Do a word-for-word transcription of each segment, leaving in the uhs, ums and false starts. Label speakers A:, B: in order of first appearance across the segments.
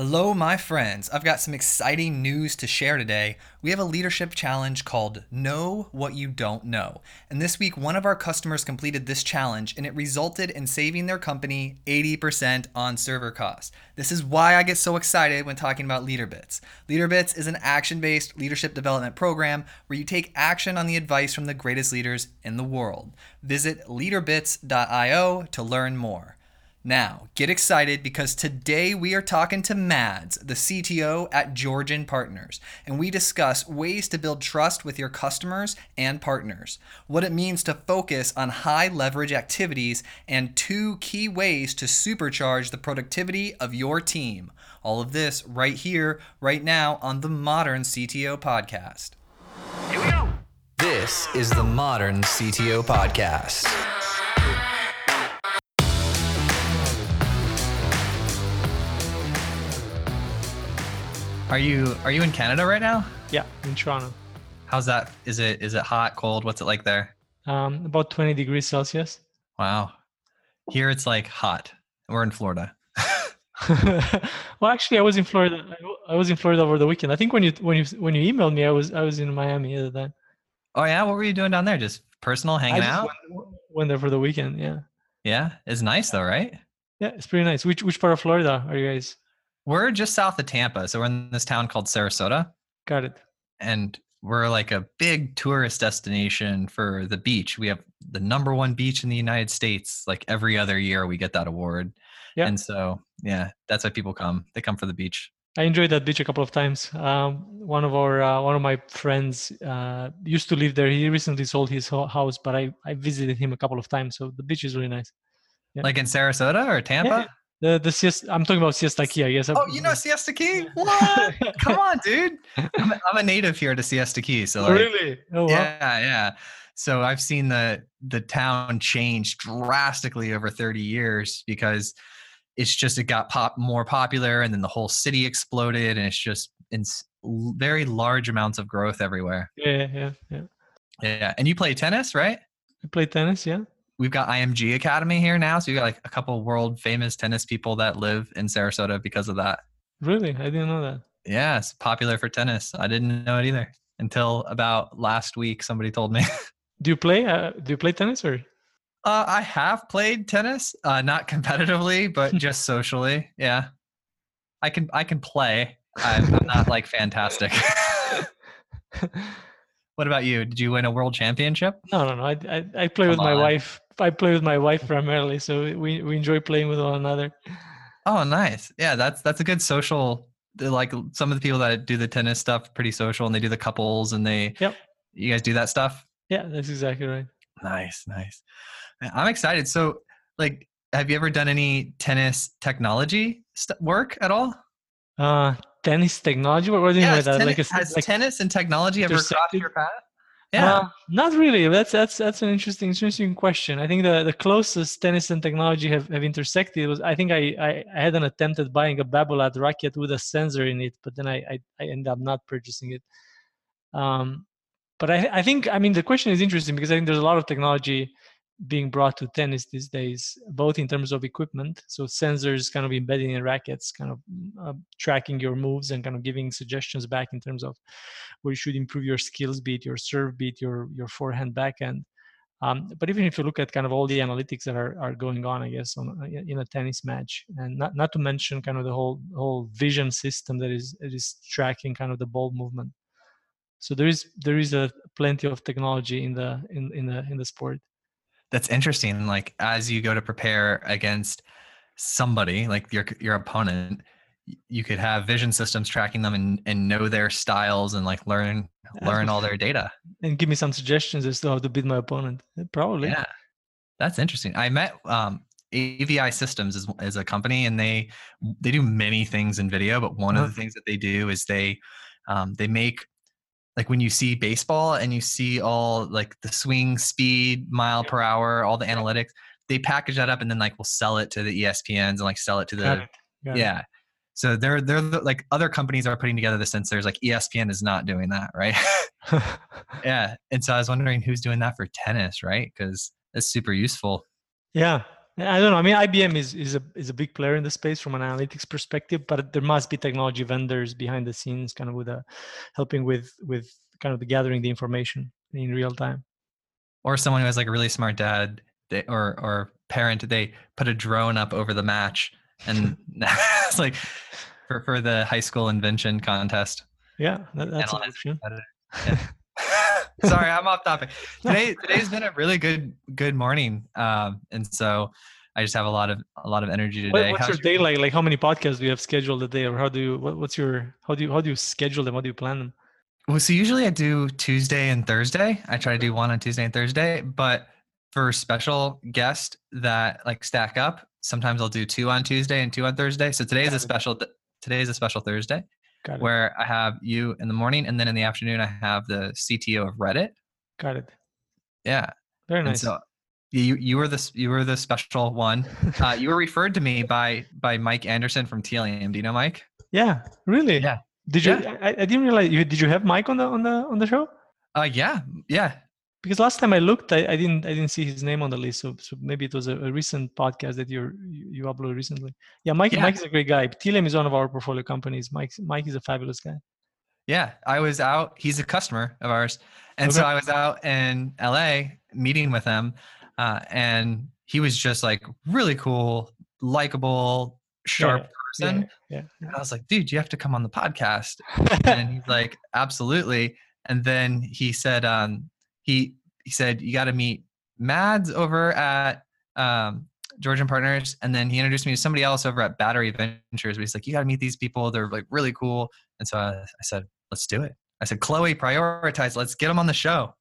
A: Hello, my friends. I've got some exciting news to share today. We have a leadership challenge called Know What You Don't Know. And this week, one of our customers completed this challenge, and it resulted in saving their company eighty percent on server costs. This is why I get so excited when talking about LeaderBits. LeaderBits is an action-based leadership development program where you take action on the advice from the greatest leaders in the world. Visit leaderbits dot io to learn more. Now, get excited because today we are talking to Mads, the C T O at Georgian Partners, and we discuss ways to build trust with your customers and partners, what it means to focus on high leverage activities, and two key ways to supercharge the productivity of your team. All of this right here, right now on the Modern C T O Podcast.
B: Here we go.
C: This is the Modern C T O Podcast.
A: Are you are you in Canada right now?
D: Yeah, in Toronto.
A: How's that? Is it is it hot, cold? What's it like there?
D: Um, about twenty degrees Celsius.
A: Wow. Here it's like hot. We're in Florida.
D: Well, actually, I was in Florida. I was in Florida over the weekend. I think when you when you when you emailed me, I was I was in Miami at the time.
A: Oh yeah, what were you doing down there? Just personal, hanging
D: I just
A: out?
D: Went, went there for the weekend. Yeah.
A: Yeah, it's nice though, right?
D: Yeah, it's pretty nice. Which which part of Florida are you guys?
A: We're just south of Tampa, so we're in this town called Sarasota.
D: Got it.
A: And we're like a big tourist destination for the beach. We have the number one beach in the United States. Like every other year, we get that award.
D: Yeah.
A: And so, yeah, that's why people come. They come for the beach.
D: I enjoyed that beach a couple of times. Um, one of our uh, one of my friends uh, used to live there. He recently sold his house, but I I visited him a couple of times. So the beach is really nice.
A: Yeah. Like in Sarasota or Tampa?
D: Yeah. The the siesta, I'm talking about Siesta Key, I guess.
A: Oh, you know Siesta Key? What? Come on, dude. I'm a, I'm a native here to Siesta Key. So like,
D: really? Oh, wow.
A: Yeah, yeah. So I've seen the the town change drastically over thirty years because it's just, it got pop more popular and then the whole city exploded and it's just in very large amounts of growth everywhere.
D: Yeah, yeah, yeah.
A: Yeah. And you play tennis, right?
D: I play tennis, yeah.
A: We've got I M G Academy here now. So you got like a couple world famous tennis people that live in Sarasota because of that.
D: Really? I didn't know that.
A: Yeah, it's popular for tennis. I didn't know it either until about last week. Somebody told me.
D: Do you play? Uh, do you play tennis or?
A: Uh, I have played tennis, uh, not competitively, but just socially. Yeah, I can. I can play. I'm, I'm not like fantastic. What about you? Did you win a world championship?
D: No, no, no. I I, I play
A: Come
D: with my
A: on.
D: wife. I play with my wife primarily, so we, we enjoy playing with one another.
A: Oh, nice. Yeah, that's that's a good social. Like some of the people that do the tennis stuff, pretty social, and they do the couples, and they.
D: Yep.
A: You guys do that stuff?
D: Yeah, that's exactly right.
A: Nice, nice. I'm excited. So, like, have you ever done any tennis technology st- work at all?
D: Uh, tennis technology? What, what do you
A: Yeah,
D: mean by that?
A: tennis,
D: Like a,
A: has
D: like
A: tennis and technology ever crossed
D: intersected?
A: your path? Yeah.
D: Uh, not really. That's that's that's an interesting interesting question. I think the, the closest tennis and technology have, have intersected was, I think I, I, I had an attempt at buying a Babolat racket with a sensor in it, but then I, I, I ended up not purchasing it. Um, but I, I think, I mean, the question is interesting because I think there's a lot of technology being brought to tennis these days, both in terms of equipment. So sensors kind of embedded in rackets, kind of uh, tracking your moves and kind of giving suggestions back in terms of where you should improve your skills, be it your serve, be it your, your forehand, backhand. Um, but even if you look at kind of all the analytics that are, are going on, I guess, on, in a tennis match, and not, not to mention kind of the whole whole vision system that is that is tracking kind of the ball movement. So there is there is a plenty of technology in the in, in the in the sport.
A: That's interesting. Like as you go to prepare against somebody, like your your opponent, you could have vision systems tracking them and, and know their styles and like learn learn all their data.
D: And give me some suggestions as to how to beat my opponent. Probably.
A: Yeah, that's interesting. I met um, A V I Systems is, is a company, and they they do many things in video. But one
D: Uh-huh.
A: of the things that they do is they um, they make, like when you see baseball and you see all like the swing speed, mile per hour, all the analytics, they package that up and then like will sell it to the E S P Ns and like sell it to
D: Got
A: the
D: it. Got it.
A: yeah. So they're they're the, like other companies are putting together the sensors. Like E S P N is not doing that, right? Yeah. And so I was wondering who's doing that for tennis, right? Because it's super useful.
D: Yeah. I don't know. I mean, I B M is is a is a big player in the space from an analytics perspective, but there must be technology vendors behind the scenes, kind of with a helping with with kind of the gathering the information in real time.
A: Or someone who has like a really smart dad, they, or or parent, they put a drone up over the match, and it's like for for the high school invention contest.
D: Yeah, that, that's an option.
A: Yeah. Sorry, I'm off topic. Today today's been a really good good morning, um, and so I just have a lot of a lot of energy today.
D: What, what's
A: How's
D: your day like? Like, how many podcasts do you have scheduled a day, or how do you? What, what's your? How do you? How do you schedule them? How do you plan them?
A: Well, so usually I do Tuesday and Thursday. I try to do one on Tuesday and Thursday, but for special guests that like stack up, sometimes I'll do two on Tuesday and two on Thursday. So today is a special. Today is a special Thursday. Where I have you in the morning, and then in the afternoon I have the C T O of Reddit.
D: Got it.
A: Yeah,
D: very nice.
A: And so you you were the you were the special one. Uh, you were referred to me by by Mike Anderson from Telium. Do you know Mike?
D: Yeah, really.
A: Yeah.
D: Did you?
A: Yeah.
D: I, I didn't realize you. Did you have Mike on the on the on the show?
A: Uh, yeah, yeah.
D: Because last time I looked, I, I didn't I didn't see his name on the list. So, so maybe it was a, a recent podcast that you're, you you uploaded recently. Yeah, Mike yeah. Mike is a great guy. Telium is one of our portfolio companies. Mike Mike is a fabulous guy.
A: Yeah, I was out. He's a customer of ours, and okay. so I was out in L A meeting with him, uh, and he was just like really cool, likable, sharp
D: yeah,
A: person.
D: Yeah, yeah, yeah.
A: And I was like, dude, you have to come on the podcast. And he's like, absolutely. And then he said, um, he he said, you got to meet Mads over at um, Georgian Partners. And then he introduced me to somebody else over at Battery Ventures. But he's like, you got to meet these people. They're like really cool. And so I, I said, let's do it. I said, Chloe, prioritize. Let's get them on the show.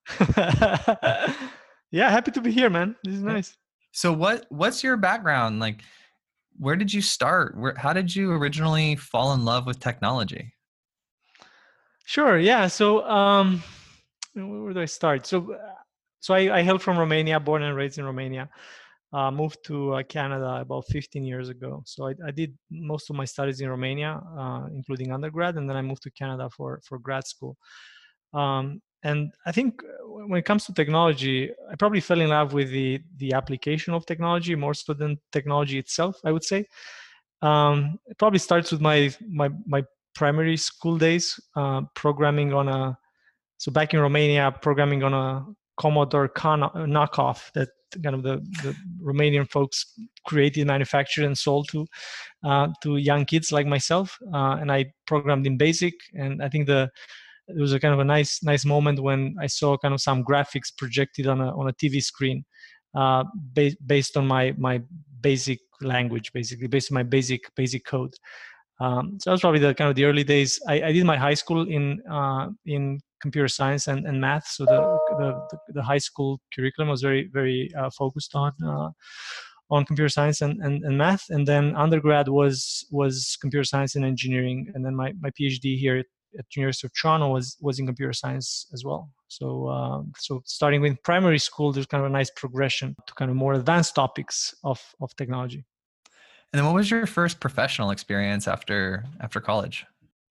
D: Yeah, happy to be here, man. This is nice.
A: So what what's your background? Like, where did you start? Where how did you originally fall in love with technology?
D: Sure. Yeah. So um, where do I start? So so I, I hail from Romania, born and raised in Romania. Uh, moved to uh, Canada about fifteen years ago. So I, I did most of my studies in Romania, uh, including undergrad, and then I moved to Canada for for grad school. Um, and I think when it comes to technology, I probably fell in love with the the application of technology more so than technology itself, I would say. Um, it probably starts with my my my primary school days, uh, programming on a so back in Romania, programming on a Commodore knockoff that kind of the, the Romanian folks created, manufactured, and sold to uh, to young kids like myself. Uh, and I programmed in BASIC, and I think the it was a kind of a nice nice moment when I saw kind of some graphics projected on a on a T V screen, uh, ba- based on my my BASIC language, basically based on my basic basic code. Um, so that was probably the kind of the early days. I, I did my high school in uh, in computer science and, and math. So the, the the high school curriculum was very very uh, focused on uh, on computer science and, and, and math. And then undergrad was was computer science and engineering. And then my, my PhD here at, at University of Toronto was was in computer science as well. So uh, so starting with primary school, there's kind of a nice progression to kind of more advanced topics of of technology.
A: And then what was your first professional experience after after college?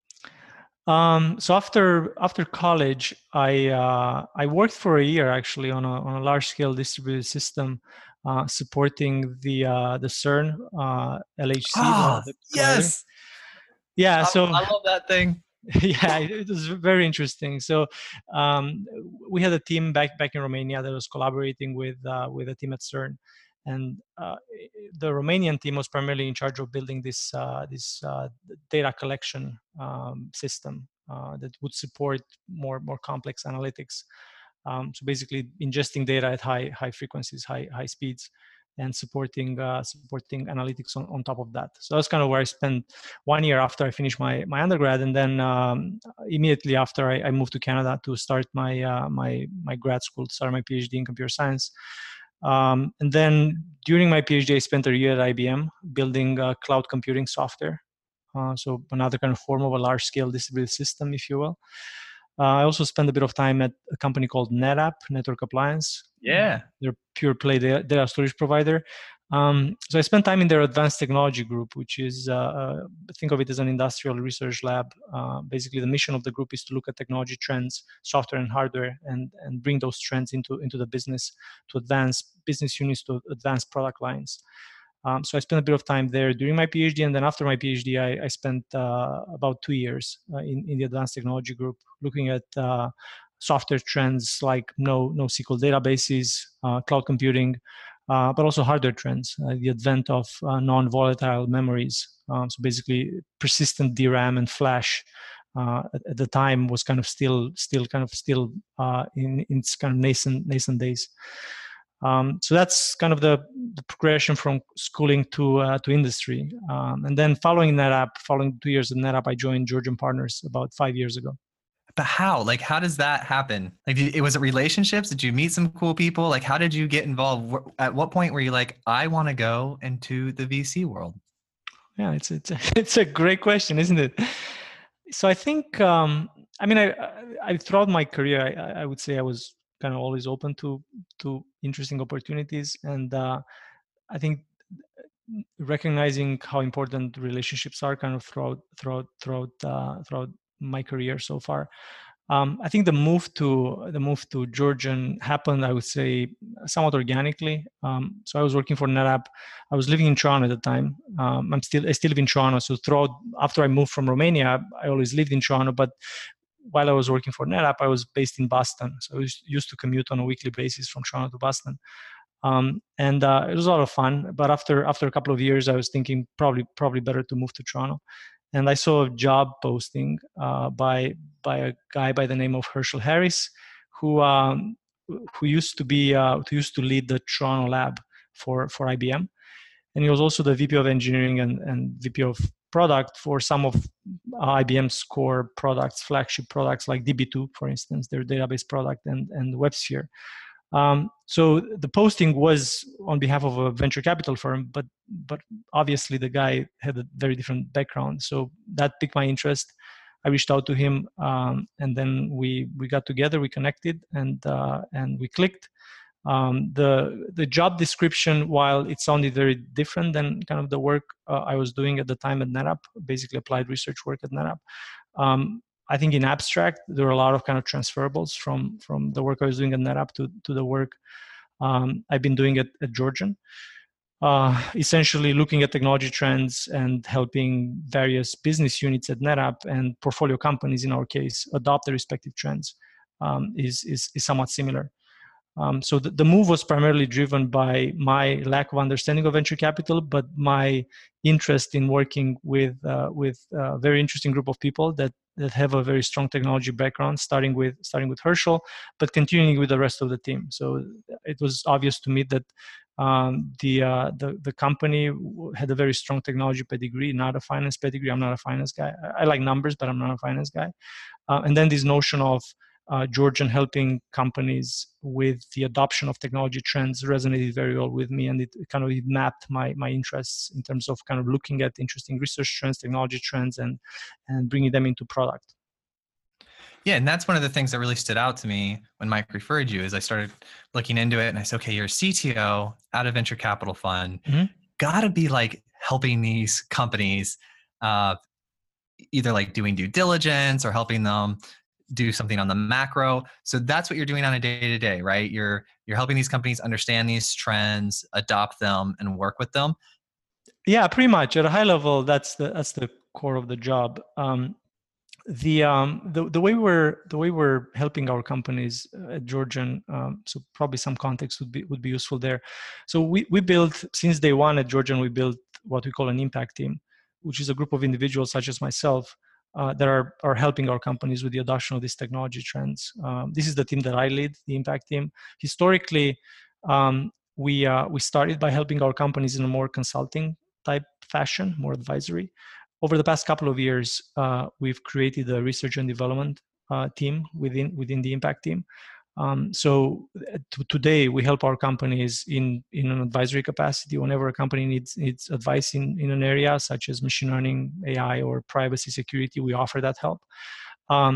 D: Um, so after after college, I uh, I worked for a year actually on a on a large scale distributed system, uh, supporting the uh, the CERN uh, L H C.
A: Oh,
D: the, the
A: yes.
D: Yeah. So
A: I, I love that thing.
D: Yeah, it was very interesting. So um, we had a team back back in Romania that was collaborating with uh, with a team at CERN. And uh, the Romanian team was primarily in charge of building this uh, this uh, data collection um, system uh, that would support more more complex analytics. Um, so basically, ingesting data at high high frequencies, high high speeds, and supporting uh, supporting analytics on, on top of that. So that's kind of where I spent one year after I finished my my undergrad, and then um, immediately after I, I moved to Canada to start my uh, my my grad school, to start my PhD in computer science. Um, and then during my PhD, I spent a year at I B M building uh, cloud computing software. Uh, so another kind of form of a large-scale distributed system, if you will. Uh, I also spent a bit of time at a company called NetApp, Network Appliance.
A: Yeah.
D: They're pure play data, data storage provider. Um, so I spent time in their advanced technology group, which is, uh, uh, think of it as an industrial research lab. Uh, basically, the mission of the group is to look at technology trends, software and hardware, and, and bring those trends into, into the business to advance business units, to advance product lines. Um, so I spent a bit of time there during my PhD, and then after my PhD, I, I spent uh, about two years uh, in, in the advanced technology group looking at uh, software trends like no, NoSQL databases, uh, cloud computing, uh, but also hardware trends, uh, the advent of uh, non-volatile memories. Um, so basically, persistent D RAM and flash uh, at, at the time was kind of still, still kind of still uh, in, in its kind of nascent, nascent days. Um, so that's kind of the, the progression from schooling to uh, to industry. Um, and then following NetApp, following two years of NetApp, I joined Georgian Partners about five years ago.
A: But how? Like, how does that happen? Like, did, it was it relationships? Did you meet some cool people? Like, how did you get involved? At what point were you like, I want to go into the V C world?
D: Yeah, it's it's a, it's a great question, isn't it? So I think, um, I mean, I, I throughout my career, I, I would say I was kind of always open to to interesting opportunities, and uh, I think recognizing how important relationships are kind of throughout throughout throughout uh, throughout my career so far. Um, I think the move to the move to Georgian happened, I would say, somewhat organically. Um, so I was working for NetApp. I was living in Toronto at the time. Um, I'm still I still live in Toronto. So throughout after I moved from Romania, I always lived in Toronto. But while I was working for NetApp, I was based in Boston. So I was used to commute on a weekly basis from Toronto to Boston. Um, and uh, it was a lot of fun. But after after a couple of years, I was thinking probably probably better to move to Toronto. And I saw a job posting uh, by by a guy by the name of Herschel Harris, who um, who used to be uh, who used to lead the Toronto lab for for I B M, and he was also the V P of engineering and, and V P of product for some of I B M's core products, flagship products like D B two, for instance, their database product, and and WebSphere. Um, so the posting was on behalf of a venture capital firm, but but obviously the guy had a very different background. So that piqued my interest. I reached out to him, um, and then we we got together, we connected, and uh, and we clicked. Um, the the job description, while it sounded very different than kind of the work uh, I was doing at the time at NetApp, basically applied research work at NetApp. Um, I think in abstract, there are a lot of kind of transferables from, from the work I was doing at NetApp to, to the work um, I've been doing at, at Georgian. Uh, essentially looking at technology trends and helping various business units at NetApp and portfolio companies, in our case, adopt the respective trends um, is, is, is somewhat similar. Um, so the, the move was primarily driven by my lack of understanding of venture capital, but my interest in working with uh, with a very interesting group of people that that have a very strong technology background, starting with starting with Herschel, but continuing with the rest of the team. So it was obvious to me that um, the, uh, the the company had a very strong technology pedigree, not a finance pedigree. I'm not a finance guy. I, I like numbers, but I'm not a finance guy. Uh, and then this notion of Uh, Georgian helping companies with the adoption of technology trends resonated very well with me, and it kind of it mapped my my interests in terms of kind of looking at interesting research trends, technology trends, and and bringing them into product.
A: Yeah, and that's one of the things that really stood out to me when Mike referred you. Is I started looking into it, and I said, okay, you're a C T O at a venture capital fund, mm-hmm. got to be like helping these companies, uh, either like doing due diligence or helping them do something on the macro. So that's what you're doing on a day-to-day, right? You're you're helping these companies understand these trends, adopt them, and work with them.
D: Yeah, pretty much at a high level. That's the that's the core of the job. Um, the um the the way we're the way we're helping our companies at Georgian. Um, so probably some context would be would be useful there. So we we built since day one at Georgian. We built what we call an impact team, which is a group of individuals such as myself. Uh, that are, are helping our companies with the adoption of these technology trends. Um, this is the team that I lead, the impact team. Historically, um, we uh, we started by helping our companies in a more consulting type fashion, more advisory. Over the past couple of years, uh, we've created a research and development uh, team within within the impact team. Um, so t- today we help our companies in, in an advisory capacity whenever a company needs, needs advice in, in an area such as machine learning, A I, or privacy security, we offer that help. Um,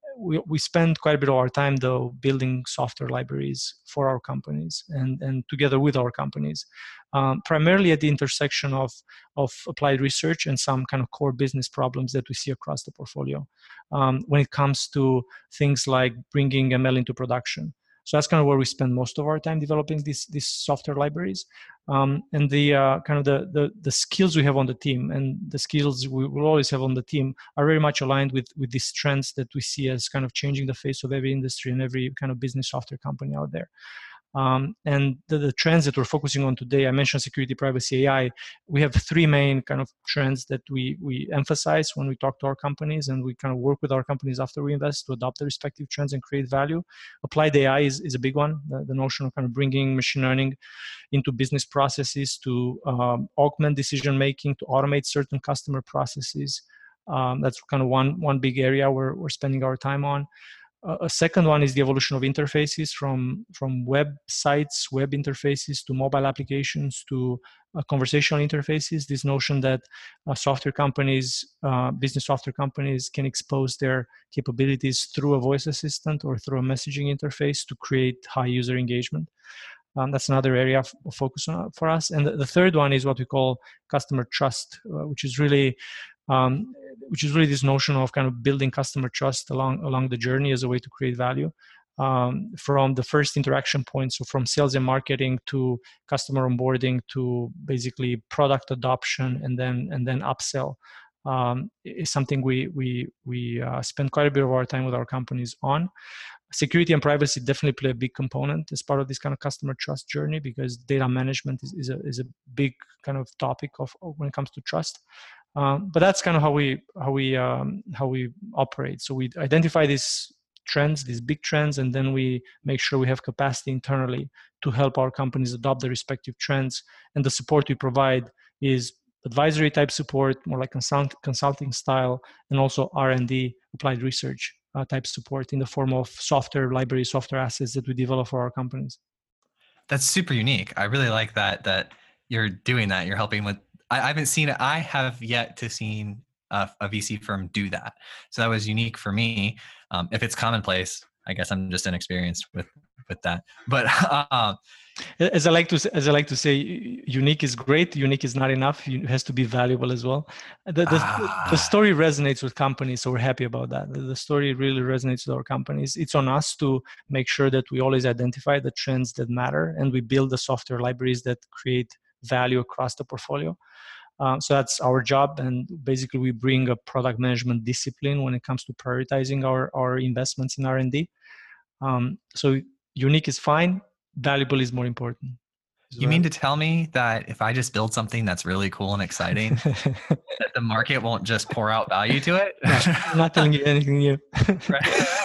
D: we, we spend quite a bit of our time though building software libraries for our companies and, and together with our companies, um, primarily at the intersection of, of applied research and some kind of core business problems that we see across the portfolio um, when it comes to things like bringing M L into production. So that's kind of where we spend most of our time developing these these software libraries, um, and the uh, kind of the, the the skills we have on the team and the skills we will always have on the team are very much aligned with with these trends that we see as kind of changing the face of every industry and every kind of business software company out there. Um, and the, the trends that we're focusing on today, I mentioned security, privacy, A I. We have three main kind of trends that we we emphasize when we talk to our companies, and we kind of work with our companies after we invest to adopt the respective trends and create value. Applied A I is, is a big one. The, the notion of kind of bringing machine learning into business processes to um, augment decision making, to automate certain customer processes. Um, that's kind of one one big area where we're spending our time on. Uh, a second one is the evolution of interfaces from, from websites, web interfaces to mobile applications to uh, conversational interfaces. This notion that uh, software companies, uh, business software companies can expose their capabilities through a voice assistant or through a messaging interface to create high user engagement. Um, that's another area of focus on, for us. And the, the third one is what we call customer trust, uh, which is really um, which is really this notion of kind of building customer trust along along the journey as a way to create value um, from the first interaction point. So from sales and marketing to customer onboarding to basically product adoption and then and then upsell um, is something we we we uh, spend quite a bit of our time with our companies on. Security and privacy definitely play a big component as part of this kind of customer trust journey because data management is, is a is a big kind of topic of, of when it comes to trust. Um, but that's kind of how we how we um, how we operate. So we identify these trends, these big trends, and then we make sure we have capacity internally to help our companies adopt the respective trends. And the support we provide is advisory type support, more like consult, consulting style, and also R and D, applied research uh, type support in the form of software library, software assets that we develop for our companies.
A: That's super unique. I really like that that you're doing that. You're helping with. I haven't seen it. I have yet to seen a, a V C firm do that. So that was unique for me. Um, if it's commonplace, I guess I'm just inexperienced with with that. But uh,
D: as I like to as I like to say, unique is great. Unique is not enough. It has to be valuable as well. The the, ah. the story resonates with companies, so we're happy about that. The, the story really resonates with our companies. It's on us to make sure that we always identify the trends that matter, and we build the software libraries that create value across the portfolio. Uh, so that's our job, and basically we bring a product management discipline when it comes to prioritizing our, our investments in R and D. Um, so unique is fine, valuable is more important.
A: You mean to tell me that if I just build something that's really cool and exciting, that the market won't just pour out value to it?
D: No, I'm not telling you anything new.
A: Right.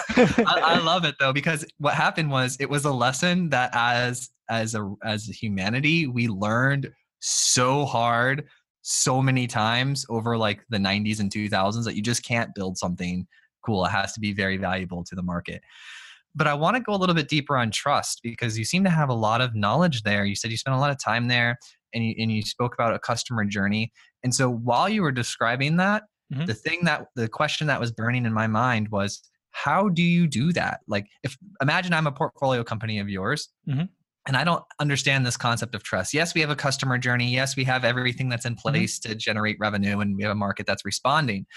A: I, I love it though, because what happened was it was a lesson that as as a as a humanity we learned so hard so many times over like the nineties and two thousands that you just can't build something cool. It has to be very valuable to the market. But I want to go a little bit deeper on trust because you seem to have a lot of knowledge there. You said you spent a lot of time there and you, and you spoke about a customer journey. And so while you were describing that, mm-hmm. the thing that the question that was burning in my mind was, how do you do that? Like if imagine I'm a portfolio company of yours. Mm-hmm. And I don't understand this concept of trust. Yes, we have a customer journey. Yes, we have everything that's in place mm-hmm. to generate revenue and we have a market that's responding.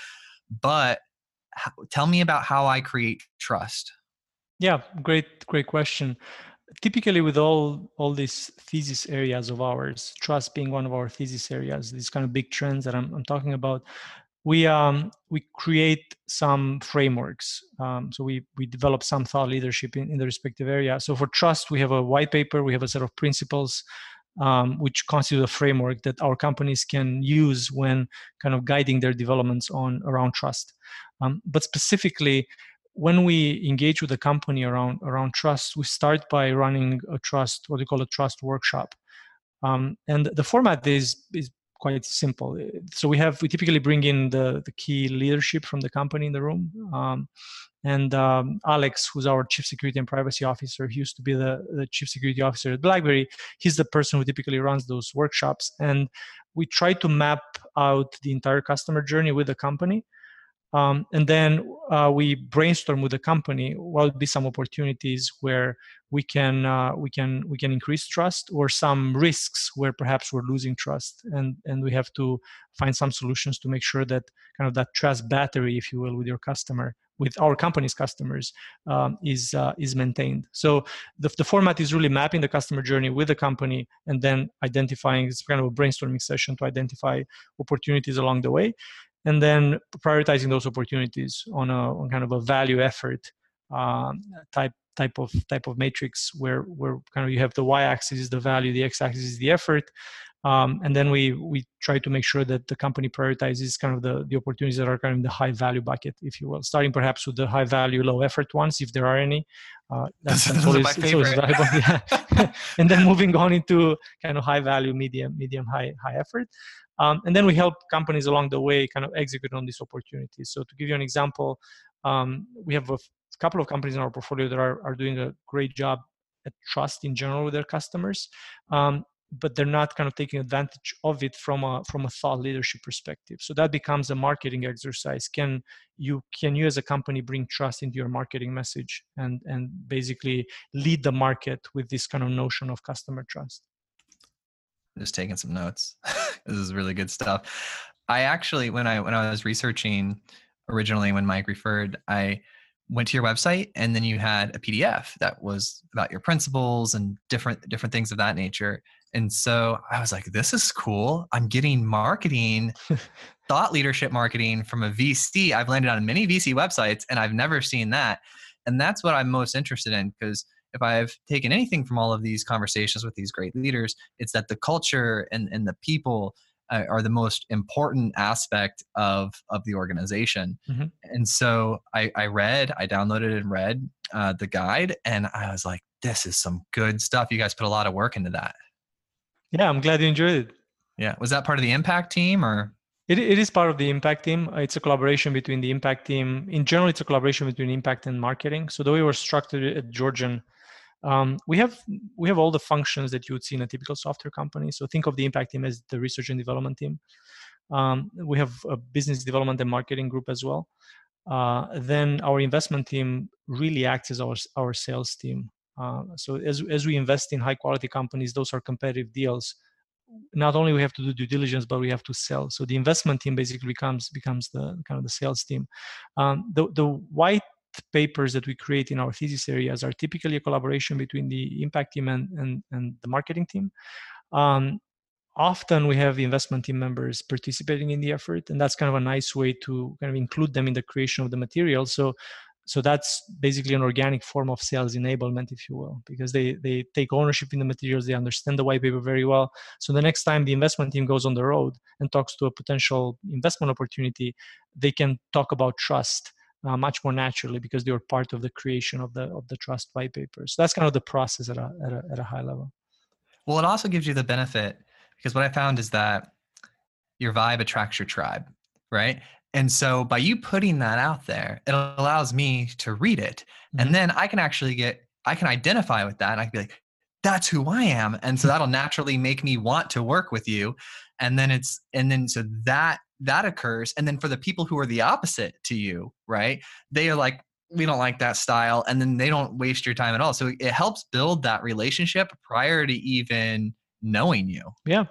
A: But how, tell me about how I create trust.
D: Yeah, great, great question. Typically with all, all these thesis areas of ours, trust being one of our thesis areas, these kind of big trends that I'm, I'm talking about, we um we create some frameworks. Um, so we we develop some thought leadership in, in the respective area. So for trust, we have a white paper, we have a set of principles, um, which constitute a framework that our companies can use when kind of guiding their developments on around trust. Um, but specifically, when we engage with a company around around trust, we start by running a trust, what we call a trust workshop. Um, and the format is is quite simple. So we have we typically bring in the the key leadership from the company in the room. Um, and um, Alex, who's our chief security and privacy officer, he used to be the, the chief security officer at BlackBerry. He's the person who typically runs those workshops. And we try to map out the entire customer journey with the company. Um, and then uh, we brainstorm with the company what would be some opportunities where we can uh, we can we can increase trust, or some risks where perhaps we're losing trust, and and we have to find some solutions to make sure that kind of that trust battery, if you will, with your customer, with our company's customers, um, is uh, is maintained. So the, the format is really mapping the customer journey with the company, and then identifying, it's kind of a brainstorming session to identify opportunities along the way, and then prioritizing those opportunities on a on kind of a value effort um, type type of type of matrix, where where kind of you have the y-axis is the value, the x-axis is the effort, um, and then we we try to make sure that the company prioritizes kind of the the opportunities that are kind of in the high value bucket, if you will, starting perhaps with the high value, low effort ones, if there are any. Uh, that's, that's
A: Those are
D: always,
A: my
D: it's always
A: favorite.
D: valuable. Yeah. And then moving on into kind of high value, medium, medium, high, high effort. Um, and then we help companies along the way kind of execute on these opportunities. So to give you an example, um, we have a f- couple of companies in our portfolio that are, are doing a great job at trust in general with their customers, um, but they're not kind of taking advantage of it from a from a thought leadership perspective. So that becomes a marketing exercise. Can you can you as a company bring trust into your marketing message, and and basically lead the market with this kind of notion of customer trust?
A: Just taking some notes. This is really good stuff. I actually, when I when I was researching originally, when Mike referred, I went to your website, and then you had a P D F that was about your principles and different different things of that nature. And so I was like, this is cool. I'm getting marketing, thought leadership marketing from a V C. I've landed on many V C websites, and I've never seen that. And that's what I'm most interested in, because if I've taken anything from all of these conversations with these great leaders, it's that the culture and, and the people uh, are the most important aspect of, of the organization.
D: Mm-hmm.
A: And so I, I read, I downloaded and read uh, the guide, and I was like, this is some good stuff. You guys put a lot of work into that.
D: Yeah, I'm glad you enjoyed it.
A: Yeah. Was that part of the Impact team, or?
D: It, it is part of the Impact team. It's a collaboration between the Impact team. In general, it's a collaboration between Impact and marketing. So the way we're structured at Georgian, um, we have we have all the functions that you would see in a typical software company. So think of the Impact team as the research and development team. Um, we have a business development and marketing group as well. Uh, then our investment team really acts as our our sales team. Uh, so as as we invest in high quality companies, those are competitive deals. Not only we have to do due diligence, but we have to sell. So the investment team basically becomes becomes the kind of the sales team. Um, the the white papers that we create in our thesis areas are typically a collaboration between the Impact team and and, and the marketing team. Um, often we have investment team members participating in the effort, and that's kind of a nice way to kind of include them in the creation of the material. So so that's basically an organic form of sales enablement, if you will, because they they take ownership in the materials, they understand the white paper very well. So the next time the investment team goes on the road and talks to a potential investment opportunity, they can talk about trust uh, much more naturally, because they were part of the creation of the of the trust white paper. So that's kind of the process at a at a, at a high level.
A: Well, it also gives you the benefit, because what I found is that your vibe attracts your tribe, right? And so by you putting that out there, it allows me to read it.
D: Mm-hmm.
A: And then I can actually get, I can identify with that, and I can be like, that's who I am. And so that'll naturally make me want to work with you. And then it's, and then so that, that occurs. And then for the people who are the opposite to you, right? They are like, we don't like that style. And then they don't waste your time at all. So it helps build that relationship prior to even knowing you.
D: Yeah.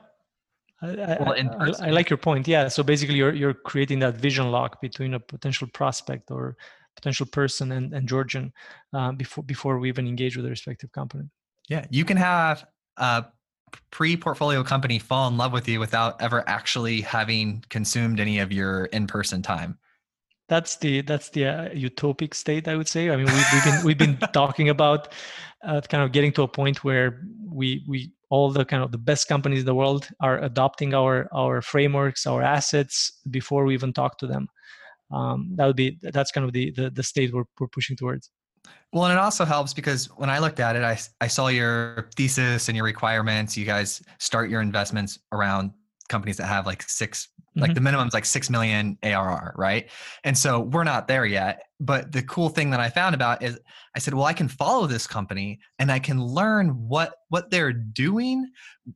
D: I,
A: Well,
D: I,
A: in
D: I, I like your point. Yeah. So basically you're, you're creating that vision lock between a potential prospect or potential person and, and Georgian uh, before, before we even engage with the respective company.
A: Yeah. You can have a pre-portfolio company fall in love with you without ever actually having consumed any of your in-person time.
D: That's the that's the uh, utopic state, I would say. I mean, we've, we've been we've been talking about uh, kind of getting to a point where we we all the kind of the best companies in the world are adopting our our frameworks, our assets before we even talk to them. Um, that would be that's kind of the the, the state we're we're pushing towards.
A: Well, and it also helps because when I looked at it, I I saw your thesis and your requirements. You guys start your investments around companies that have like six, mm-hmm. like the minimum is like six million A R R, right? And so we're not there yet. But the cool thing that I found about is I said, well, I can follow this company and I can learn what what they're doing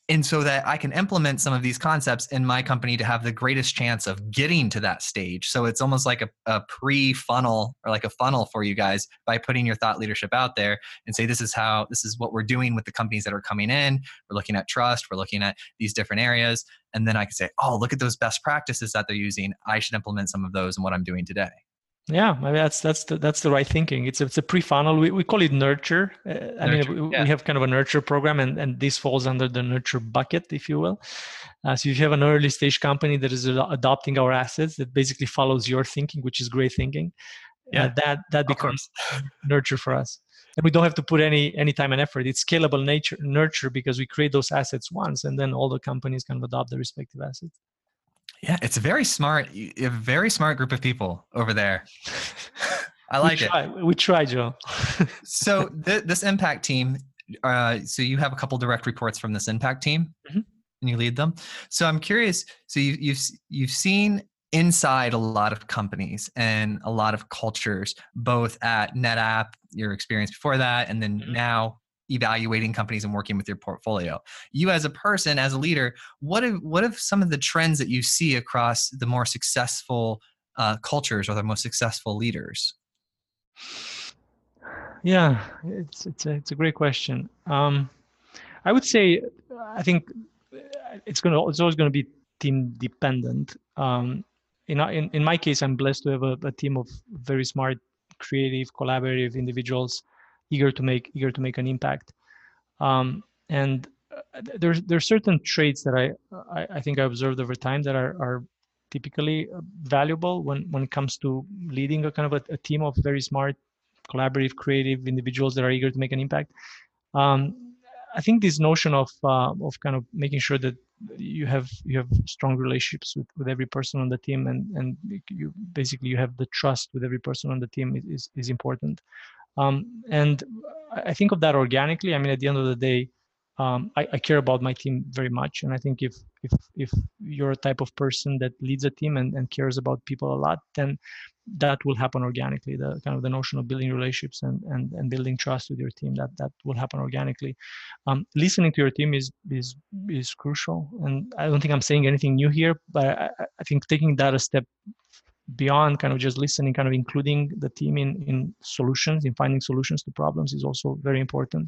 A: And so that I can implement some of these concepts in my company to have the greatest chance of getting to that stage. So it's almost like a, a pre-funnel or like a funnel for you guys by putting your thought leadership out there and say, this is how, this is what we're doing with the companies that are coming in. We're looking at trust. We're looking at these different areas. And then I can say, oh, look at those best practices that they're using. I should implement some of those in what I'm doing today.
D: Yeah, I mean, that's that's the, that's the right thinking. It's a, it's a pre-funnel. We we call it nurture. Uh, I nurture, mean, we, yeah. we have kind of a nurture program, and, and this falls under the nurture bucket, if you will. Uh, so if you have an early stage company that is adopting our assets, that basically follows your thinking, which is great thinking, yeah, uh, that that becomes nurture for us. And we don't have to put any any time and effort. It's scalable nature nurture because we create those assets once, and then all the companies kind of adopt the respective assets.
A: Yeah, it's a very smart, a very smart group of people over there. I like
D: we try,
A: it.
D: We try, Joe.
A: So th- this impact team, uh, so you have a couple direct reports from this impact team, mm-hmm. and you lead them. So I'm curious. So you, you've you've seen inside a lot of companies and a lot of cultures, both at NetApp, your experience before that, and then mm-hmm. now evaluating companies and working with your portfolio. You as a person, as a leader, what are, what are some of the trends that you see across the more successful uh, cultures or the most successful leaders?
D: Yeah, it's it's a, it's a great question. Um, I would say, I think it's gonna it's always going to be team dependent. Um, in, in in my case, I'm blessed to have a, a team of very smart, creative, collaborative individuals eager to make eager to make an impact. Um, and uh, there's there's certain traits that I, I I think I observed over time that are are typically valuable when when it comes to leading a kind of a, a team of very smart, collaborative, creative individuals that are eager to make an impact. Um, I think this notion of uh, of kind of making sure that you have you have strong relationships with, with every person on the team, and and you basically you have the trust with every person on the team is is, is important. Um, and I think of that organically. I mean, at the end of the day, um, I, I care about my team very much. And I think if if if you're a type of person that leads a team and, and cares about people a lot, then that will happen organically. The kind of the notion of building relationships and and, and building trust with your team, that that will happen organically. Um, listening to your team is is is crucial. And I don't think I'm saying anything new here, but I, I think taking that a step beyond kind of just listening, kind of including the team in, in solutions, in finding solutions to problems is also very important.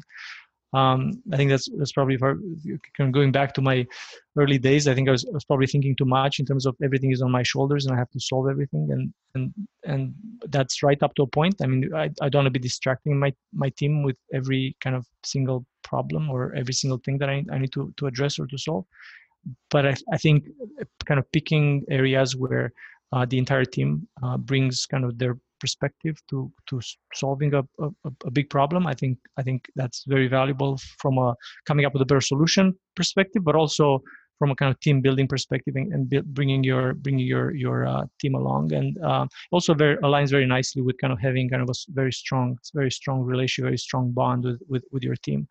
D: Um, I think that's that's probably for, going back to my early days. I think I was, I was probably thinking too much in terms of everything is on my shoulders and I have to solve everything, and and and that's right up to a point. I mean, I, I don't want to be distracting my my team with every kind of single problem or every single thing that I, I need to to address or to solve. But I, I think kind of picking areas where uh, the entire team uh, brings kind of their perspective to to solving a, a, a big problem. I think I think that's very valuable from a coming up with a better solution perspective, but also from a kind of team building perspective and, and build, bringing your bringing your your uh, team along, and uh, also very aligns very nicely with kind of having kind of a very strong very strong relationship, very strong bond with with, with your team.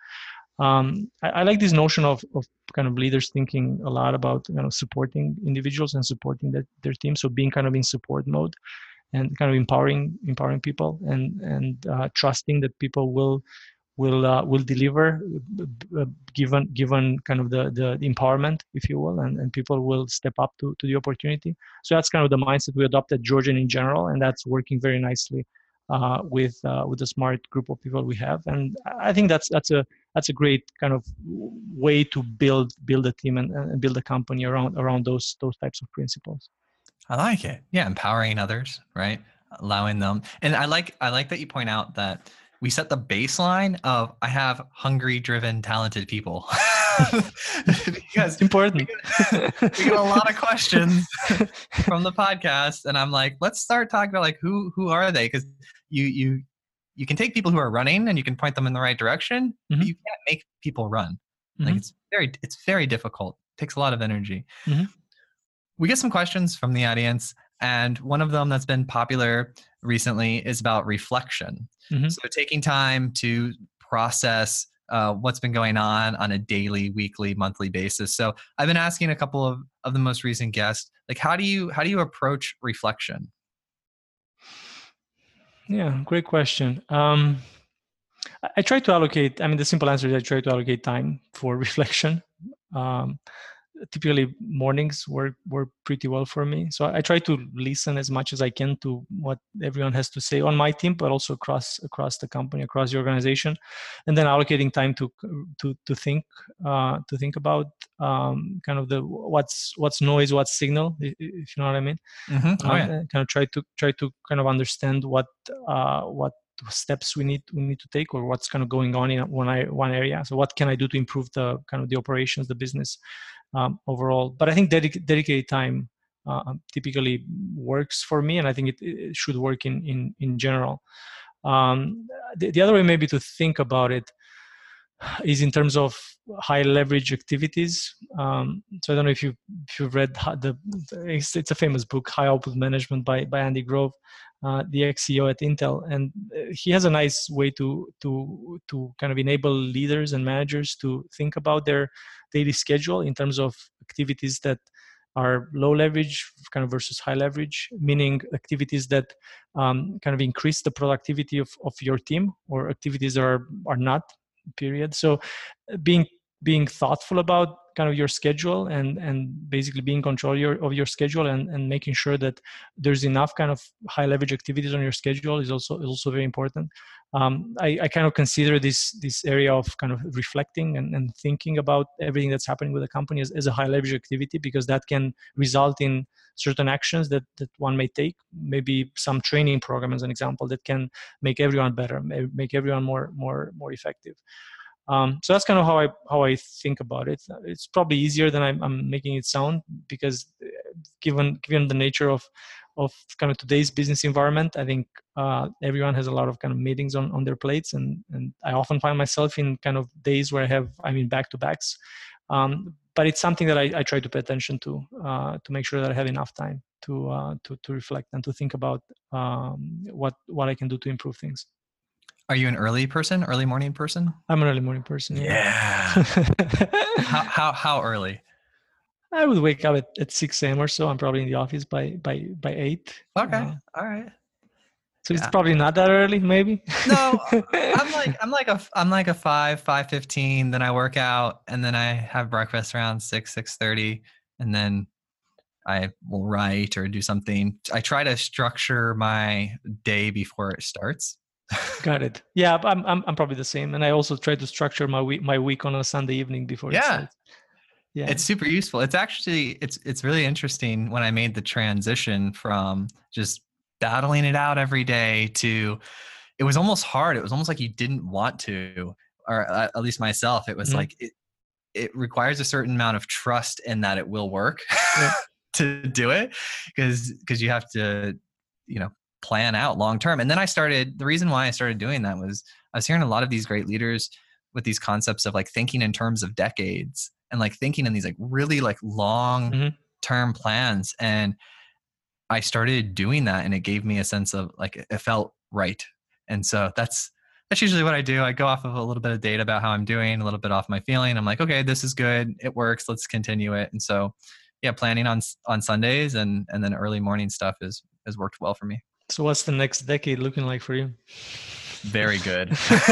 D: Um, I, I like this notion of of kind of leaders thinking a lot about, you know, supporting individuals and supporting their, their team. So being kind of in support mode and kind of empowering empowering people and and uh, trusting that people will will uh, will deliver uh, given given kind of the, the the empowerment, if you will, and, and people will step up to, to the opportunity. So that's kind of the mindset we adopted Georgian in general, and that's working very nicely uh, with uh, with the smart group of people we have. And I think that's that's a that's a great kind of way to build build a team and, and build a company around around those those types of principles.
A: I like it. Yeah, empowering others, right? Allowing them. And I like I like that you point out that we set the baseline of I have hungry, driven, talented people. Because
D: it's important.
A: We get, we get a lot of questions from the podcast, and I'm like, let's start talking about like who who are they? Because you you you can take people who are running and you can point them in the right direction, mm-hmm. but you can't make people run. Mm-hmm. Like it's very it's very difficult. It takes a lot of energy. Mm-hmm. We get some questions from the audience, and one of them that's been popular recently is about reflection. Mm-hmm. So taking time to process uh, what's been going on on a daily, weekly, monthly basis. So I've been asking a couple of, of the most recent guests, like, how do you how do you approach reflection?
D: Yeah, great question. Um, I, I try to allocate, I mean, the simple answer is I try to allocate time for reflection. Um, typically mornings work work pretty well for me. So I try to listen as much as I can to what everyone has to say on my team, but also across across the company, across the organization, and then allocating time to to to think uh, to think about um, kind of the what's what's noise, what's signal, if you know what I mean.
A: Mm-hmm. Oh,
D: um,
A: yeah.
D: and kind of try to try to kind of understand what uh, what steps we need we need to take, or what's kind of going on in one one area. So what can I do to improve the kind of the operations, the business um, overall? But I think dedic- dedicated time uh, typically works for me, and I think it, it should work in in in general. Um, the, the other way maybe to think about it is in terms of high leverage activities. Um, so I don't know if you if you've read the, it's, it's a famous book, High Output Management by by Andy Grove, uh, the ex-C E O at Intel, and he has a nice way to to to kind of enable leaders and managers to think about their daily schedule in terms of activities that are low leverage kind of versus high leverage, meaning activities that um, kind of increase the productivity of, of your team, or activities that are are not, period. So being being thoughtful about kind of your schedule, and and basically being in control of your, of your schedule, and, and making sure that there's enough kind of high leverage activities on your schedule is also is also very important. Um, I, I kind of consider this this area of kind of reflecting and, and thinking about everything that's happening with the company as, as a high leverage activity, because that can result in certain actions that, that one may take, maybe some training program as an example, that can make everyone better, make everyone more more more effective. Um, so that's kind of how I how I think about it. It's probably easier than I'm, I'm making it sound, because given given the nature of of kind of today's business environment, I think uh, everyone has a lot of kind of meetings on, on their plates, and and I often find myself in kind of days where I have I'm in back to backs. Um, but it's something that I, I try to pay attention to uh, to make sure that I have enough time to uh, to to reflect and to think about um, what what I can do to improve things.
A: Are you an early person, early morning person?
D: I'm an early morning person. Yeah.
A: Yeah. how, how, how early?
D: I would wake up at, at six a.m. or so. I'm probably in the office by, by, by eight.
A: Okay.
D: Uh,
A: All right.
D: so
A: Yeah.
D: it's probably not that early, maybe.
A: No, I'm like, I'm like a, I'm like a five, five fifteen. Then I work out, and then I have breakfast around six, six thirty. And then I will write or do something. I try to structure my day before it starts.
D: Got it. Yeah, I'm, I'm I'm probably the same, and I also try to structure my week my week on a Sunday evening before
A: yeah.
D: it starts. Yeah,
A: it's super useful. It's actually it's it's really interesting when I made the transition from just battling it out every day to, it was almost hard. It was almost like you didn't want to, or at least myself. It was mm-hmm. like it it requires a certain amount of trust in that it will work yeah. to do it, because because you have to, you know, plan out long term. And then I started, the reason why I started doing that was I was hearing a lot of these great leaders with these concepts of like thinking in terms of decades, and like thinking in these like really like long mm-hmm. term plans. And I started doing that, and it gave me a sense of like, it felt right. And so that's, that's usually what I do. I go off of a little bit of data about how I'm doing, a little bit off my feeling. I'm like, okay, this is good. It works. Let's continue it. And so, yeah, planning on, on Sundays and, and then early morning stuff is, has worked well for me.
D: So what's the next decade looking like for you?
A: Very good.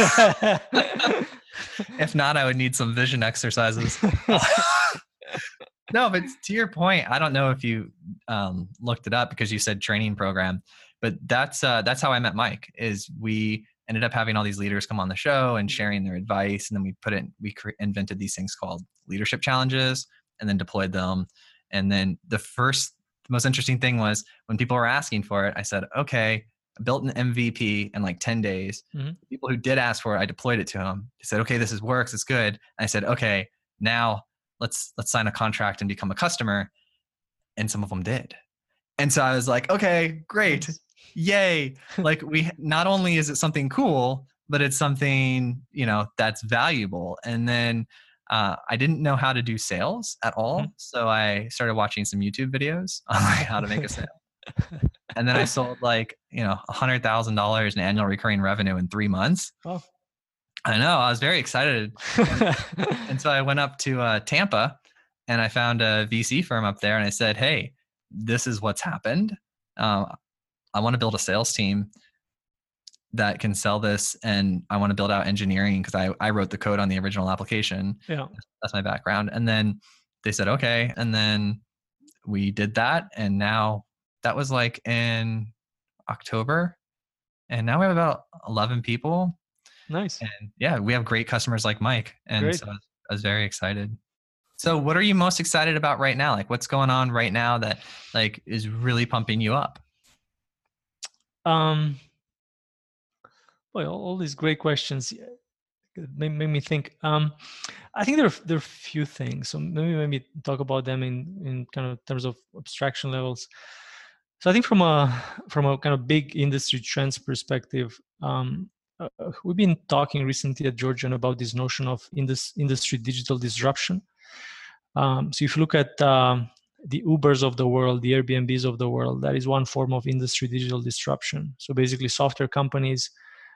A: If not, I would need some vision exercises. No, but to your point, I don't know if you um, looked it up because you said training program, but that's uh, that's how I met Mike. Is we ended up having all these leaders come on the show and sharing their advice, and then we put it, we cre- invented these things called leadership challenges, and then deployed them. And then the first, the most interesting thing was when people were asking for it, I said, okay, I built an M V P in like ten days. Mm-hmm. People who did ask for it, I deployed it to them. They said, okay, this is works. It's good. And I said, okay, now let's, let's sign a contract and become a customer. And some of them did. And so I was like, okay, great. Yay. Like we, not only is it something cool, but it's something, you know, that's valuable. And then uh, I didn't know how to do sales at all. Mm-hmm. So I started watching some YouTube videos on like how to make a sale. And then I sold like, you know, a hundred thousand dollars in annual recurring revenue in three months. Oh, I know. I was very excited. and, and so I went up to uh, Tampa, and I found a V C firm up there, and I said, hey, this is what's happened. Uh, I want to build a sales team. that can sell this, and I want to build out engineering because I, I wrote the code on the original application.
D: Yeah.
A: That's my background. And then they said, okay. And then we did that. And now that was like in October. And now we have about eleven people.
D: Nice.
A: And yeah, we have great customers like Mike. And
D: Great.
A: so I was very excited. So what are you most excited about right now? Like what's going on right now that like is really pumping you up?
D: Um, well, all these great questions made, made me think. Um, I think there are, there are a few things. So maybe maybe talk about them in, in kind of terms of abstraction levels. So I think from a from a kind of big industry trends perspective, um, uh, we've been talking recently at Georgian about this notion of indus- industry digital disruption. Um, so if you look at um, the Ubers of the world, the Airbnbs of the world, that is one form of industry digital disruption. So basically software companies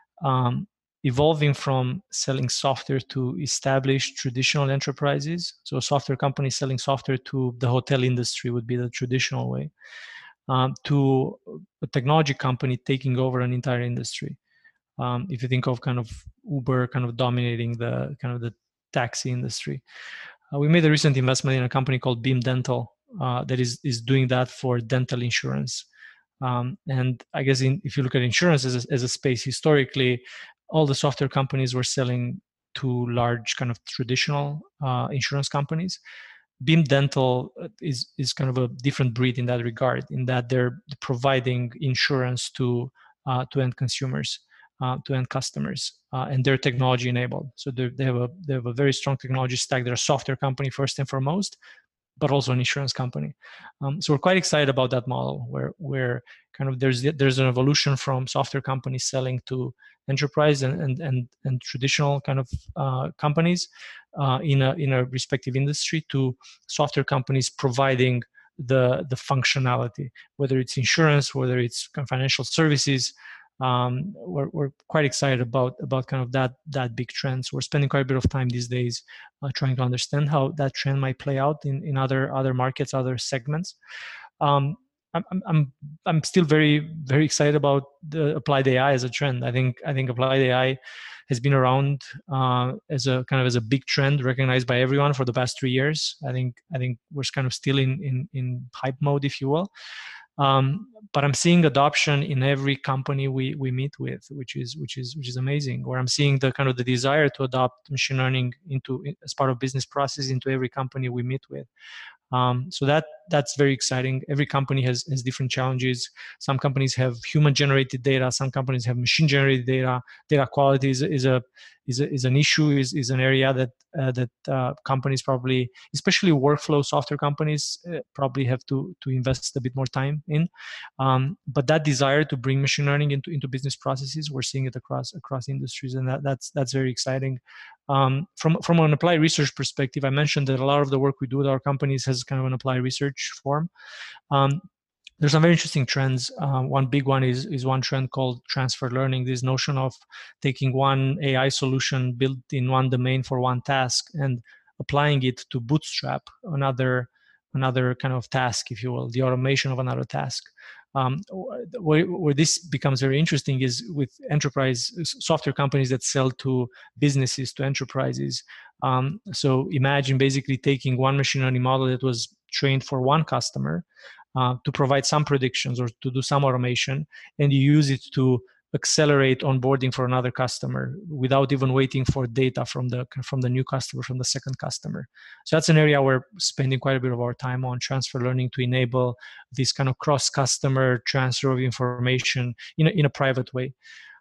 D: um, evolving from selling software to established traditional enterprises. So a software company selling software to the hotel industry would be the traditional way, um, to a technology company taking over an entire industry. Um, if you think of kind of Uber kind of dominating the kind of the taxi industry. Uh, we made a recent investment in a company called Beam Dental uh, that is is doing that for dental insurance. Um, and I guess in, if you look at insurance as a, as a space historically, all the software companies were selling to large kind of traditional uh, insurance companies. Beam Dental is is kind of a different breed in that regard, in that they're providing insurance to uh, to end consumers, uh, to end customers, uh, and they're technology enabled. So they have a they have a very strong technology stack. They're a software company first and foremost, but also an insurance company. Um, so we're quite excited about that model, where where kind of there's there's an evolution from software companies selling to enterprise and and and, and traditional kind of uh, companies uh, in a in a respective industry, to software companies providing the the functionality, whether it's insurance, whether it's kind of financial services. Um, we're, we're quite excited about about kind of that that big trend. So we're spending quite a bit of time these days uh, trying to understand how that trend might play out in, in other other markets, other segments. Um, I'm I'm I'm still very very excited about the applied A I as a trend. I think I think applied A I has been around uh, as a kind of as a big trend recognized by everyone for the past three years. I think I think we're kind of still in in, in hype mode, if you will. Um, but I'm seeing adoption in every company we we meet with, which is which is which is amazing. Where I'm seeing the kind of the desire to adopt machine learning into as part of business process into every company we meet with. Um, so that that's very exciting. Every company has has different challenges. Some companies have human generated data. Some companies have machine generated data. Data quality is, is a is a, is an issue. is is an area that uh, that uh, companies probably, especially workflow software companies, uh, probably have to to invest a bit more time in. Um, but that desire to bring machine learning into into business processes, we're seeing it across across industries, and that that's that's very exciting. Um, from from an applied research perspective, I mentioned that a lot of the work we do with our companies has kind of an applied research form. Um, there's some very interesting trends. Uh, one big one is is one trend called transfer learning. This notion of taking one A I solution built in one domain for one task and applying it to bootstrap another another kind of task, if you will, the automation of another task. Um, where, where this becomes very interesting is with enterprise software companies that sell to businesses, to enterprises. Um, so imagine basically taking one machine learning model that was trained for one customer uh, to provide some predictions or to do some automation, and you use it to accelerate onboarding for another customer without even waiting for data from the from the new customer, from the second customer. So that's an area we're spending quite a bit of our time on, transfer learning, to enable this kind of cross-customer transfer of information in a, in a private way.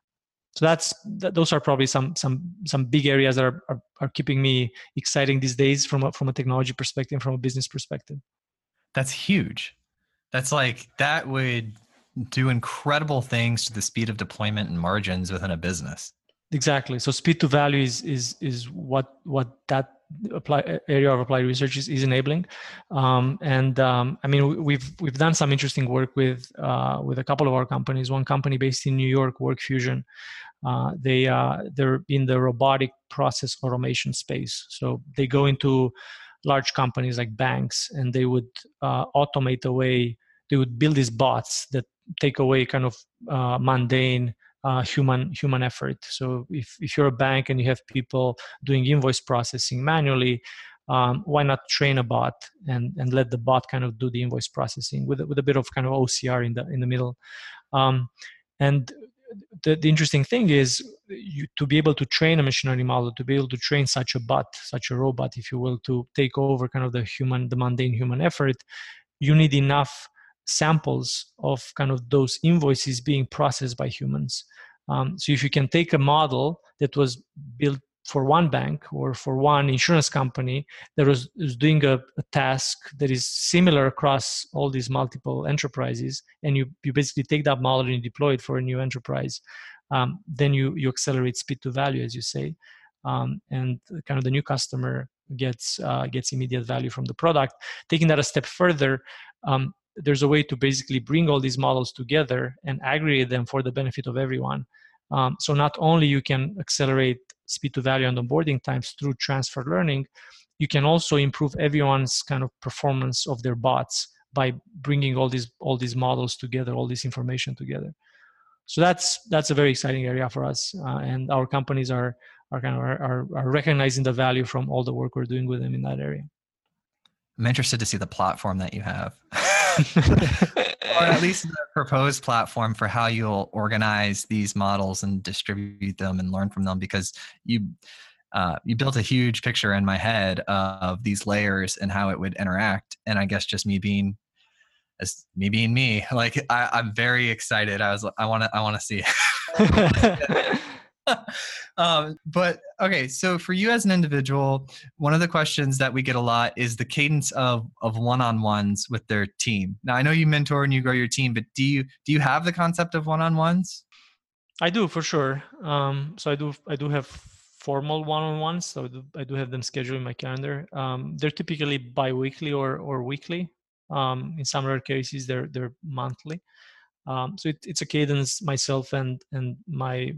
D: So that's that, those are probably some some some big areas that are, are are keeping me exciting these days from a, from a technology perspective, from a business perspective.
A: That's huge. That's like that would do incredible things to the speed of deployment and margins within a business.
D: Exactly. So speed to value is is is what what that apply area of applied research is, is enabling. Um, and um, I mean, we've we've done some interesting work with uh, with a couple of our companies. One company based in New York, WorkFusion. Uh, they uh, they're in the robotic process automation space. So they go into large companies like banks, and they would uh, automate away. They would build these bots that take away kind of uh, mundane uh, human human effort. So if, if you're a bank and you have people doing invoice processing manually, um, why not train a bot and, and let the bot kind of do the invoice processing with, with a bit of kind of O C R in the in the middle. Um, and the, the interesting thing is you, to be able to train a machine learning model, to be able to train such a bot, such a robot, if you will, to take over kind of the human, the mundane human effort, you need enough samples of kind of those invoices being processed by humans. Um, so if you can take a model that was built for one bank or for one insurance company that was, was doing a, a task that is similar across all these multiple enterprises, and you, you basically take that model and you deploy it for a new enterprise, um, then you, you accelerate speed to value, as you say. Um, and kind of the new customer gets uh, gets immediate value from the product. Taking that a step further, um, there's a way to basically bring all these models together and aggregate them for the benefit of everyone. Um, so not only you can accelerate speed to value and onboarding times through transfer learning, you can also improve everyone's kind of performance of their bots by bringing all these all these models together, all this information together. So that's that's a very exciting area for us, uh, and our companies are are kind of are, are recognizing the value from all the work we're doing with them in that area.
A: I'm interested to see the platform that you have, or at least the proposed platform for how you'll organize these models and distribute them and learn from them, because you uh, you built a huge picture in my head of these layers and how it would interact. And I guess just me being as me being me, like I, I'm very excited. I was I want to I want to see it. um, but okay, so for you as an individual, one of the questions that we get a lot is the cadence of of one-on-ones with their team. Now, I know you mentor and you grow your team, but do you do you have the concept of one-on-ones?
D: I do, for sure. Um, so I do I do have formal one-on-ones. So I do, I do have them scheduled in my calendar. Um, they're typically bi-weekly or or weekly. Um, in some rare cases, they're they're monthly. Um, so it, it's a cadence myself and and my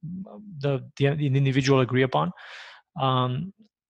D: the the, the individual agree upon. Um,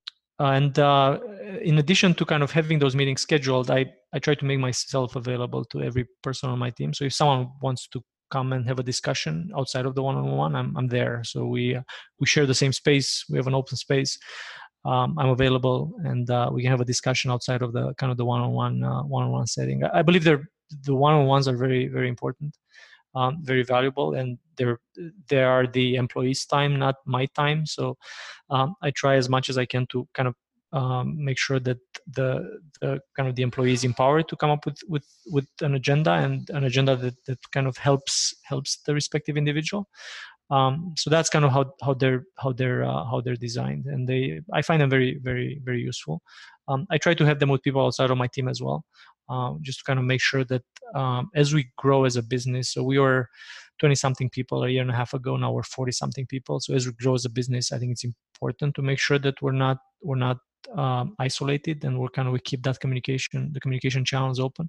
D: and uh, in addition to kind of having those meetings scheduled, I I try to make myself available to every person on my team. So if someone wants to come and have a discussion outside of the one-on-one, I'm I'm there. So we uh, we share the same space. We have an open space. Um, I'm available, and uh, we can have a discussion outside of the kind of the one-on-one uh, one-on-one setting. I believe they're the one-on-ones are very very important, um, very valuable, and they're they are the employee's time, not my time. So um, I try as much as I can to kind of um, make sure that the the kind of the employee is empowered to come up with with with an agenda and an agenda that that kind of helps helps the respective individual. Um, so that's kind of how how they're how they're uh, how they're designed, and they I find them very very very useful. Um, I try to have them with people outside of my team as well, um, just to kind of make sure that um, as we grow as a business. So we were twenty something people a year and a half ago. Now we're forty something people. So as we grow as a business, I think it's important to make sure that we're not we're not um, isolated, and we're kind of we keep that communication the communication channels open.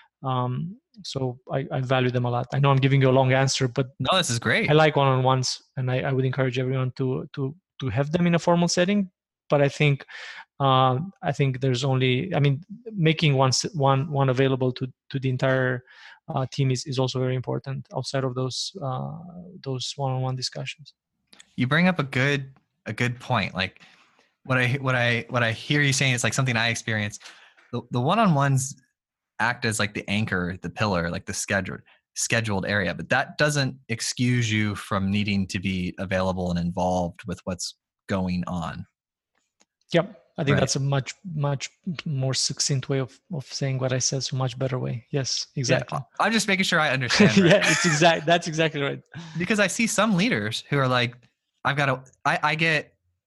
D: Um, so I, I value them a lot. I know I'm giving you a long answer, but
A: no, this is great.
D: I like one-on-ones, and I, I would encourage everyone to to to have them in a formal setting. But I think uh, I think there's only I mean making one one one available to to the entire uh, team is, is also very important outside of those uh, those one-on-one discussions.
A: You bring up a good a good point. Like what I what I what I hear you saying is like something I experience. The the one-on-ones act as like the anchor, the pillar, like the scheduled scheduled area, but that doesn't excuse you from needing to be available and involved with what's going on.
D: Yep. I think
A: right.
D: That's a much, much more succinct way of, of saying what I said. So much better way. Yes, exactly.
A: Yeah, I'm just making sure I understand.
D: Right? yeah, it's exact. That's exactly right.
A: Because I see some leaders who are like, I've got to, I, I get,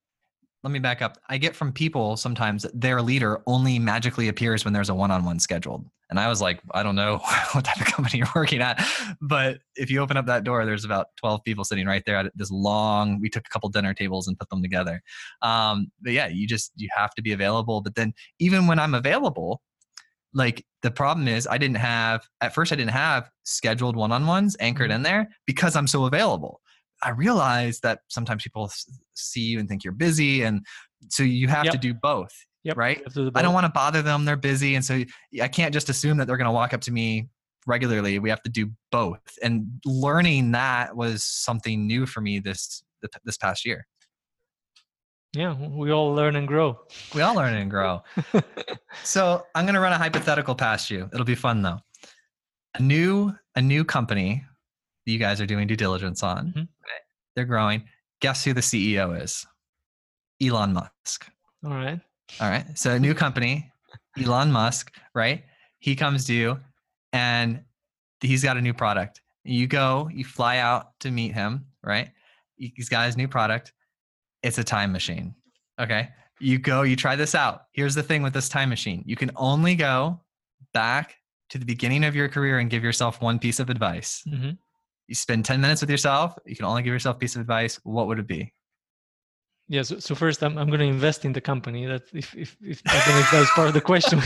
A: let me back up. I get from people sometimes that their leader only magically appears when there's a one-on-one scheduled. And I was like, I don't know what type of company you're working at, but if you open up that door, there's about twelve people sitting right there at this long, we took a couple dinner tables and put them together. Um, but yeah, you just, you have to be available. But then even when I'm available, like the problem is I didn't have, at first I didn't have scheduled one-on-ones anchored in there because I'm so available. I realize that sometimes people see you and think you're busy. And so you have
D: yep.
A: to do both,
D: yep.
A: right?
D: Do
A: I don't want to bother them. They're busy. And so I can't just assume that they're going to walk up to me regularly. We have to do both. And learning that was something new for me this this past year.
D: Yeah, we all learn and grow.
A: We all learn and grow. So I'm going to run a hypothetical past you. It'll be fun though. A new a new company that you guys are doing due diligence on. Mm-hmm. Right? They're growing. Guess who the C E O is? Elon Musk.
D: All right.
A: All right. So a new company, Elon Musk, right? He comes to you and he's got a new product. You go, you fly out to meet him, right? He's got his new product. It's a time machine. Okay. You go, you try this out. Here's the thing with this time machine. You can only go back to the beginning of your career and give yourself one piece of advice. Mm-hmm. You spend ten minutes with yourself. You can only give yourself a piece of advice. What would it be?
D: Yeah. So, so first I'm, I'm going to invest in the company. That if, if, if I don't know if that's part of the question.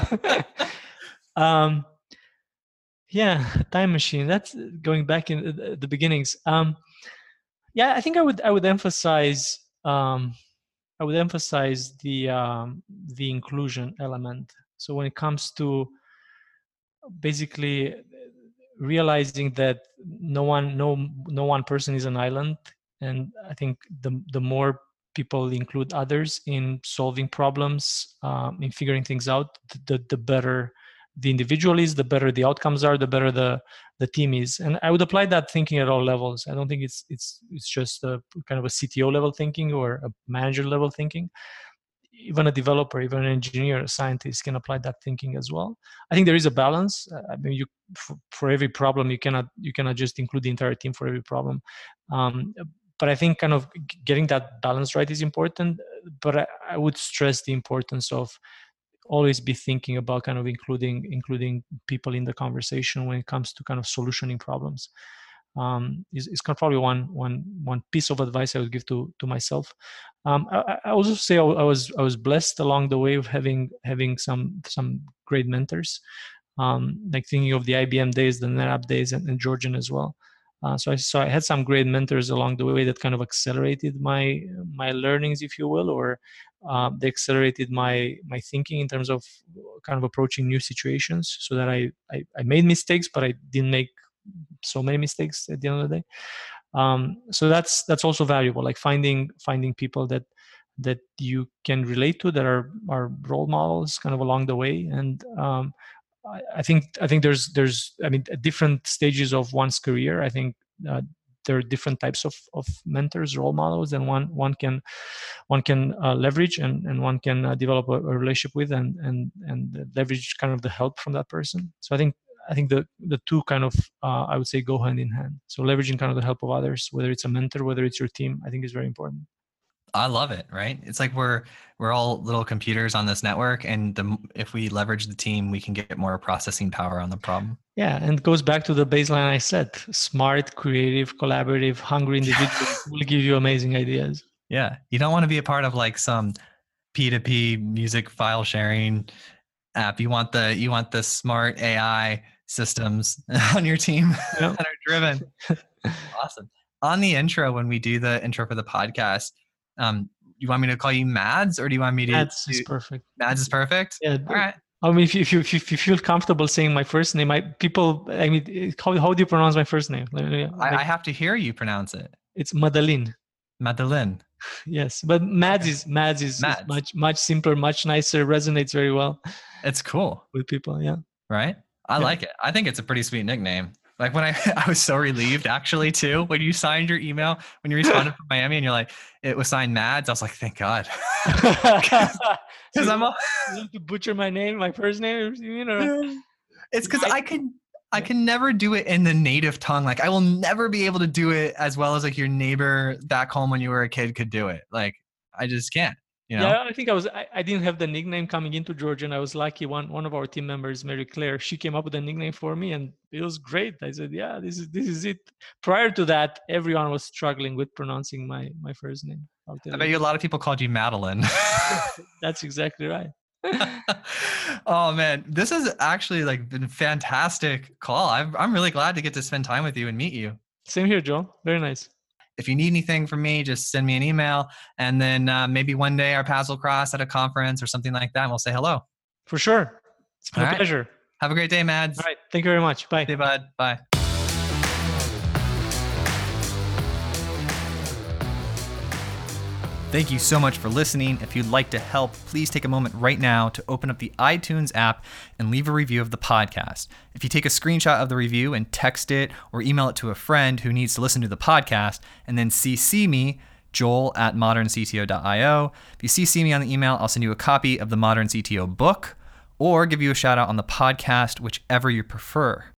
D: um, yeah. Time machine. That's going back in the, the beginnings. Um, yeah, I think I would, I would emphasize, um, I would emphasize the um, the inclusion element. So when it comes to basically realizing that no one no no one person is an island, and I think the the more people include others in solving problems, um, in figuring things out, the the better the individual is, the better the outcomes are, the better the the team is. And I would apply that thinking at all levels. I don't think it's it's it's just a kind of a C T O level thinking or a manager level thinking. Even a developer, even an engineer, a scientist can apply that thinking as well. I think there is a balance. I mean, you for, for every problem, you cannot you cannot just include the entire team for every problem. Um, but I think kind of getting that balance right is important. But I, I would stress the importance of always be thinking about kind of including including people in the conversation when it comes to kind of solutioning problems. Um, is, is kind of probably one one one piece of advice I would give to to myself. Um, I, I also say I was I was blessed along the way of having having some some great mentors, um, like thinking of the I B M days, the NetApp days, and, and Georgian as well. Uh, so I so I had some great mentors along the way that kind of accelerated my my learnings, if you will, or uh, they accelerated my my thinking in terms of kind of approaching new situations, so that I I, I made mistakes, but I didn't make so many mistakes at the end of the day. Um, so that's that's also valuable, like finding finding people that that you can relate to, that are are role models kind of along the way. And um, I, I think I think there's there's I mean at different stages of one's career, I think uh, there are different types of, of mentors, role models, and one one can one can uh, leverage and, and one can uh, develop a, a relationship with and and and leverage kind of the help from that person. So I think I think the the two kind of uh, I would say go hand in hand. So leveraging kind of the help of others, whether it's a mentor, whether it's your team, I think is very important.
A: I love it. Right? It's like we're we're all little computers on this network, and the, if we leverage the team, we can get more processing power on the problem.
D: Yeah, and it goes back to the baseline I said: smart, creative, collaborative, hungry individuals will give you amazing ideas.
A: Yeah, you don't want to be a part of like some P two P music file sharing app. You want the you want the smart A I systems on your team yep. that are driven. Awesome. On the intro, when we do the intro for the podcast, um, you want me to call you Mads, or do you want me to?
D: Mads
A: do,
D: is perfect.
A: Mads is perfect.
D: Yeah.
A: All right.
D: I mean, if you if you, if you feel comfortable saying my first name, I people. I mean, how how do you pronounce my first name? Like,
A: I, I have to hear you pronounce it.
D: It's Madeline.
A: Madeline.
D: Yes, but Mads is Mads is, Mads. is much much simpler, much nicer. Resonates very well.
A: It's cool
D: with people. Yeah.
A: Right. I
D: yeah.
A: like it. I think it's a pretty sweet nickname. Like when I, I was so relieved actually too, when you signed your email, when you responded from Miami and you're like, it was signed Mads. I was like, thank God. Because
D: so I'm all to butcher my name, my first name, you know.
A: It's because I can, I can never do it in the native tongue. Like I will never be able to do it as well as like your neighbor back home when you were a kid could do it. Like I just can't. You know?
D: Yeah, I think I was. I, I didn't have the nickname coming into Georgia, and I was lucky. One one of our team members, Mary Claire, she came up with a nickname for me, and it was great. I said, "Yeah, this is this is it." Prior to that, everyone was struggling with pronouncing my my first name.
A: I bet you a lot of people called you Madeline.
D: That's exactly right.
A: Oh man, this has actually like been a fantastic call. I'm I'm really glad to get to spend time with you and meet you.
D: Same here, Joe. Very nice.
A: If you need anything from me, just send me an email, and then uh, maybe one day our paths will cross at a conference or something like that, and we'll say hello.
D: For sure. It's been
A: All
D: a
A: right.
D: pleasure.
A: Have a great day, Mads.
D: All right. Thank you very much. Bye.
A: See you, bud. Bye. Thank you so much for listening. If you'd like to help, please take a moment right now to open up the iTunes app and leave a review of the podcast. If you take a screenshot of the review and text it or email it to a friend who needs to listen to the podcast, and then C C me, Joel at modern c t o dot io. If you C C me on the email, I'll send you a copy of the Modern C T O book or give you a shout out on the podcast, whichever you prefer.